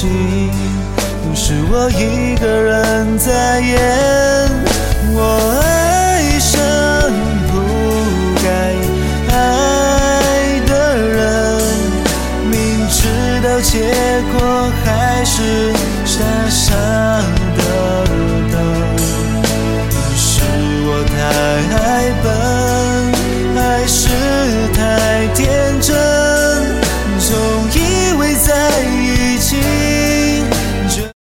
戏，都是我一个人在演。我爱上不该爱的人，明知道结果还是